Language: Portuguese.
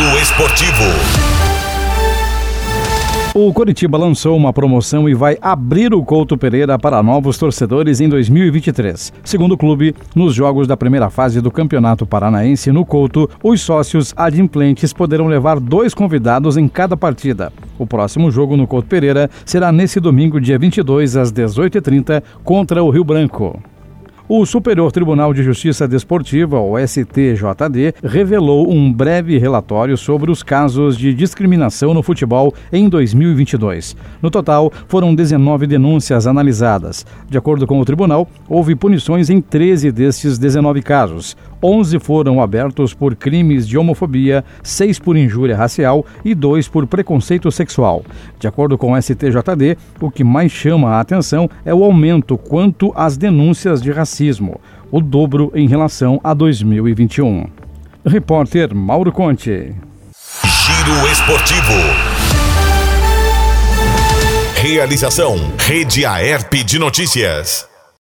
Giro Esportivo. O Coritiba lançou uma promoção e vai abrir o Couto Pereira para novos torcedores em 2023. Segundo o clube, nos jogos da primeira fase do Campeonato Paranaense no Couto, os sócios adimplentes poderão levar 2 convidados em cada partida. O próximo jogo no Couto Pereira será nesse domingo, dia 22, às 18h30, contra o Rio Branco. O Superior Tribunal de Justiça Desportiva, o STJD, revelou um breve relatório sobre os casos de discriminação no futebol em 2022. No total, foram 19 denúncias analisadas. De acordo com o tribunal, houve punições em 13 destes 19 casos. 11 foram abertos por crimes de homofobia, 6 por injúria racial e 2 por preconceito sexual. De acordo com o STJD, o que mais chama a atenção é o aumento quanto às denúncias de racismo, o dobro em relação a 2021. Repórter Mauro Conte. Giro Esportivo. Realização: Rede Aerp de Notícias.